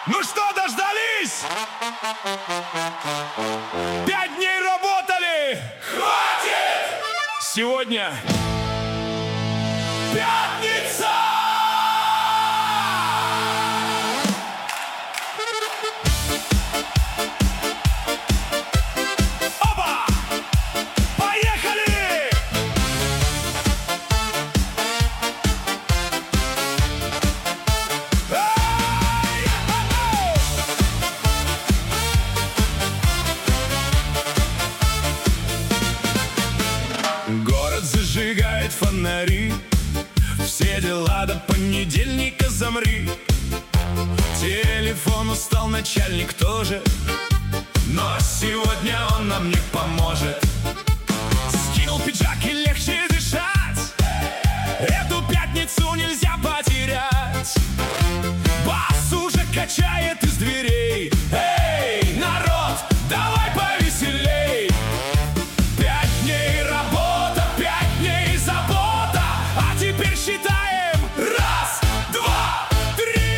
Ну что, дождались? 5 дней работали! Хватит! Сегодня пятница! Опа! Поехали! Город зажигает фонари, все дела до понедельника замри. Телефон устал, начальник тоже, но сегодня он нам не поможет. Скинул пиджак и легче дышать, эту пятницу нельзя потерять. Бас уже качает из дверей. Эй, народ, давай повеселей. 5 дней работа, 5 дней забота, а теперь считаем. Раз, два, три.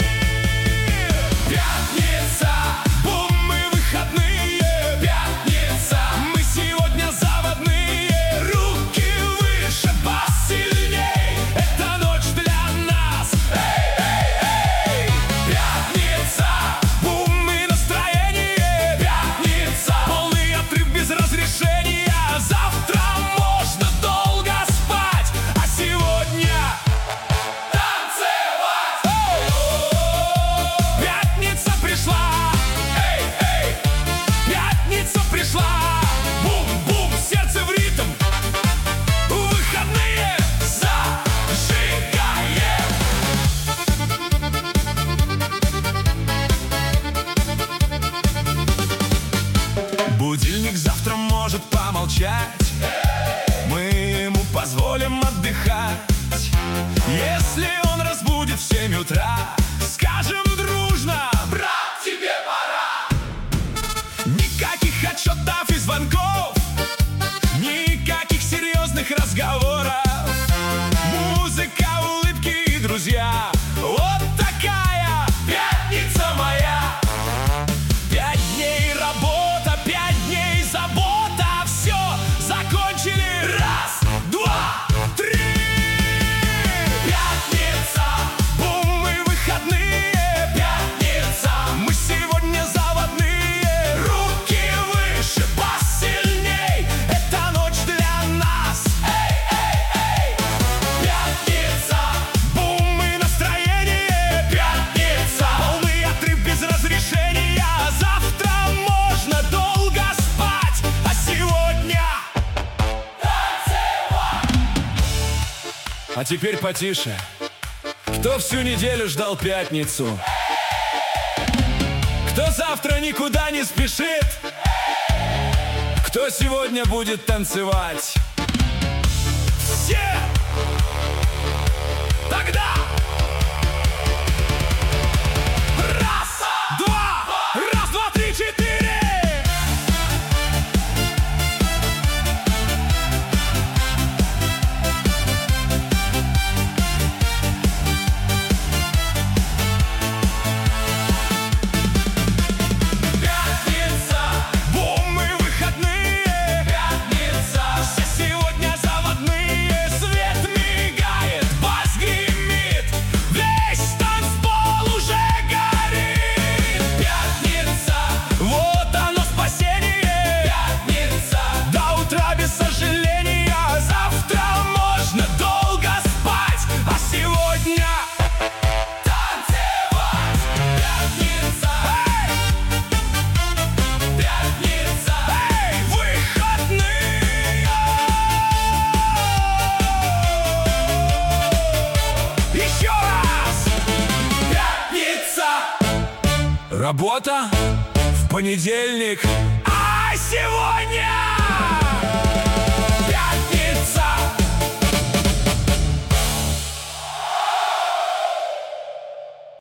Пятница, бум, мы выходные. Пятница, мы сегодня заводные. Руки выше, бас сильней, это ночь для нас. Эй, эй, эй. Пятница, бум и настроение. Пятница, полный отрыв без разрешения. Завтра можно долго спать, а сегодня танцевать. Пятница пришла. Эй, эй. Пятница пришла. Бум-бум, сердце в ритм. Выходные зажигаем. Будильник завтра может помолчать, мы ему позволим отдыхать. Если он разбудит в 7 утра, скажем дружно: брат, тебе пора. Никаких отчетов и звонков, никаких серьезных разговоров. Музыка, улыбки и друзья. Вот такая пятница моя. 5 дней работа, 5 дней забота. Все, закончили. Раз, два, три. Пятница, бум и выходные. Пятница, мы сегодня заводные. Руки выше, бас сильней, это ночь для нас. Эй, эй, эй. Пятница, бум и настроение. Пятница, полный отрыв без разрешения. Завтра можно долго спать, а сегодня танцевать. А теперь потише. Кто всю неделю ждал пятницу? Кто завтра никуда не спешит? Кто сегодня будет танцевать? Все! Тогда! Раз, два, раз, два, три, четыре! Пятница, бум и выходные. Пятница, все сегодня заводные. Свет мигает, бас гремит, весь танцпол уже горит. Пятница, вот оно спасение. Пятница, до утра без сожаления. Завтра можно долго спать, а сегодня танцевать. Пятница, эй! Пятница, эй! Выходные! Еще раз! Пятница! Работа в понедельник, а сегодня